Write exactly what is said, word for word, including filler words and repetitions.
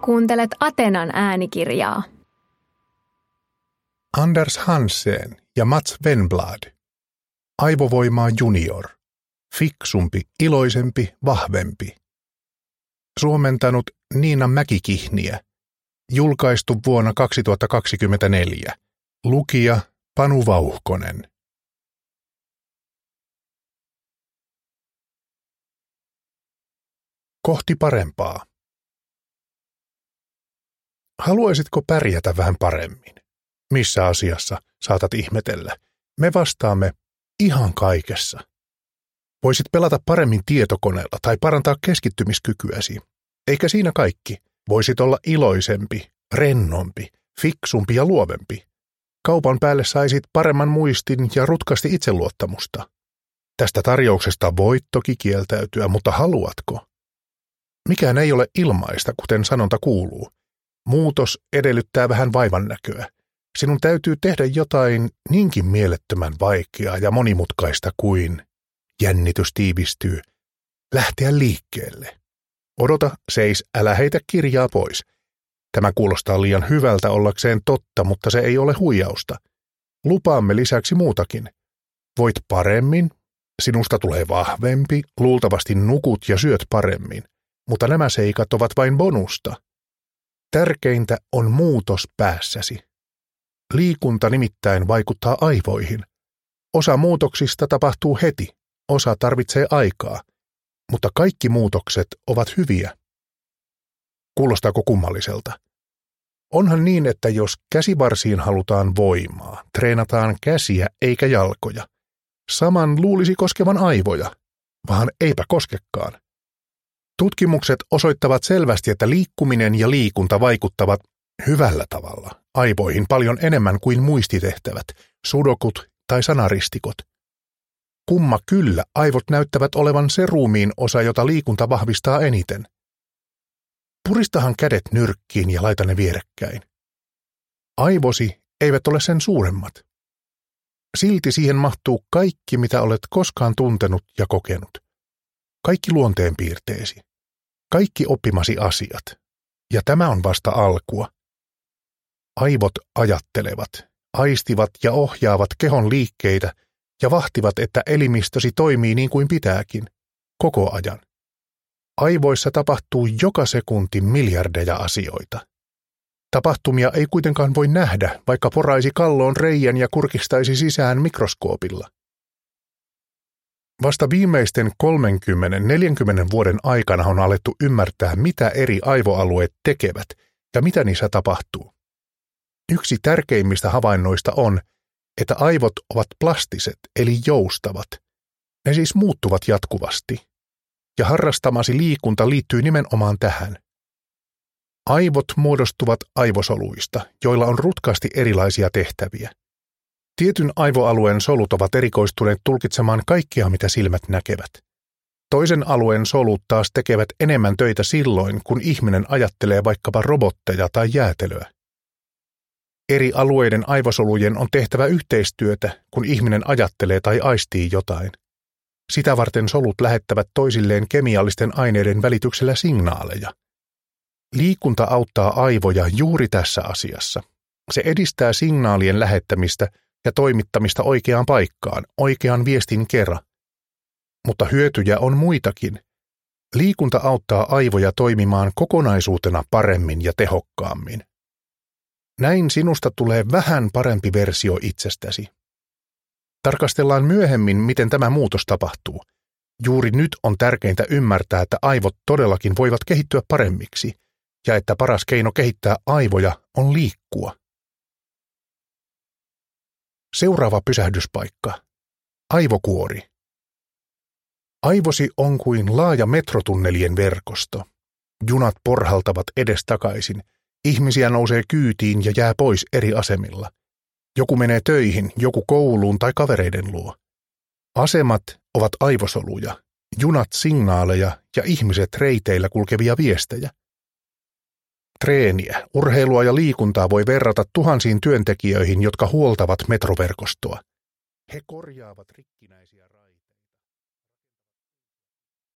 Kuuntelet Atenan äänikirjaa. Anders Hansen ja Mats Wenblad. Aivovoimaa junior. Fiksumpi, iloisempi, vahvempi. Suomentanut Niina Mäkikihniä. Julkaistu vuonna kaksituhattakaksikymmentäneljä. Lukija Panu Vauhkonen. Kohti parempaa. Haluaisitko pärjätä vähän paremmin? Missä asiassa, saatat ihmetellä? Me vastaamme ihan kaikessa. Voisit pelata paremmin tietokoneella tai parantaa keskittymiskykyäsi. Eikä siinä kaikki. Voisit olla iloisempi, rennompi, fiksumpi ja luovempi. Kaupan päälle saisit paremman muistin ja rutkasti itseluottamusta. Tästä tarjouksesta voit toki kieltäytyä, mutta haluatko? Mikään ei ole ilmaista, kuten sanonta kuuluu. Muutos edellyttää vähän vaivannäköä. Sinun täytyy tehdä jotain niinkin mielettömän vaikeaa ja monimutkaista kuin jännitys tiivistyy. Lähteä liikkeelle. Odota, seis, älä heitä kirjaa pois. Tämä kuulostaa liian hyvältä ollakseen totta, mutta se ei ole huijausta. Lupaamme lisäksi muutakin. Voit paremmin, sinusta tulee vahvempi, luultavasti nukut ja syöt paremmin, mutta nämä seikat ovat vain bonusta. Tärkeintä on muutos päässäsi. Liikunta nimittäin vaikuttaa aivoihin. Osa muutoksista tapahtuu heti, osa tarvitsee aikaa, mutta kaikki muutokset ovat hyviä. Kuulostaako kummalliselta? Onhan niin, että jos käsivarsiin halutaan voimaa, treenataan käsiä eikä jalkoja. Saman luulisi koskevan aivoja, vaan eipä koskekaan. Tutkimukset osoittavat selvästi, että liikkuminen ja liikunta vaikuttavat hyvällä tavalla aivoihin paljon enemmän kuin muistitehtävät, sudokut tai sanaristikot. Kumma kyllä, aivot näyttävät olevan se ruumiin osa, jota liikunta vahvistaa eniten. Puristahan kädet nyrkkiin ja laita ne vierekkäin. Aivosi eivät ole sen suuremmat. Silti siihen mahtuu kaikki, mitä olet koskaan tuntenut ja kokenut. Kaikki luonteenpiirteesi. Kaikki oppimasi asiat. Ja tämä on vasta alkua. Aivot ajattelevat, aistivat ja ohjaavat kehon liikkeitä ja vahtivat, että elimistösi toimii niin kuin pitääkin, koko ajan. Aivoissa tapahtuu joka sekunti miljardeja asioita. Tapahtumia ei kuitenkaan voi nähdä, vaikka poraisi kalloon reijän ja kurkistaisi sisään mikroskoopilla. Vasta viimeisten kolmekymmentä neljäkymmentä vuoden aikana on alettu ymmärtää, mitä eri aivoalueet tekevät ja mitä niissä tapahtuu. Yksi tärkeimmistä havainnoista on, että aivot ovat plastiset eli joustavat. Ne siis muuttuvat jatkuvasti. Ja harrastamasi liikunta liittyy nimenomaan tähän. Aivot muodostuvat aivosoluista, joilla on rutkasti erilaisia tehtäviä. Tietyn aivoalueen solut ovat erikoistuneet tulkitsemaan kaikkea, mitä silmät näkevät. Toisen alueen solut taas tekevät enemmän töitä silloin, kun ihminen ajattelee vaikkapa robotteja tai jäätelöä. Eri alueiden aivosolujen on tehtävä yhteistyötä, kun ihminen ajattelee tai aistii jotain. Sitä varten solut lähettävät toisilleen kemiallisten aineiden välityksellä signaaleja. Liikunta auttaa aivoja juuri tässä asiassa. Se edistää signaalien lähettämistä ja toimittamista oikeaan paikkaan, oikean viestin kerran. Mutta hyötyjä on muitakin. Liikunta auttaa aivoja toimimaan kokonaisuutena paremmin ja tehokkaammin. Näin sinusta tulee vähän parempi versio itsestäsi. Tarkastellaan myöhemmin, miten tämä muutos tapahtuu. Juuri nyt on tärkeintä ymmärtää, että aivot todellakin voivat kehittyä paremmiksi, ja että paras keino kehittää aivoja on liikkua. Seuraava pysähdyspaikka. Aivokuori. Aivosi on kuin laaja metrotunnelien verkosto. Junat porhaltavat edestakaisin, ihmisiä nousee kyytiin ja jää pois eri asemilla. Joku menee töihin, joku kouluun tai kavereiden luo. Asemat ovat aivosoluja, junat signaaleja ja ihmiset reiteillä kulkevia viestejä. Treeniä, urheilua ja liikuntaa voi verrata tuhansiin työntekijöihin, jotka huoltavat metroverkostoa. He korjaavat rikkinäisiä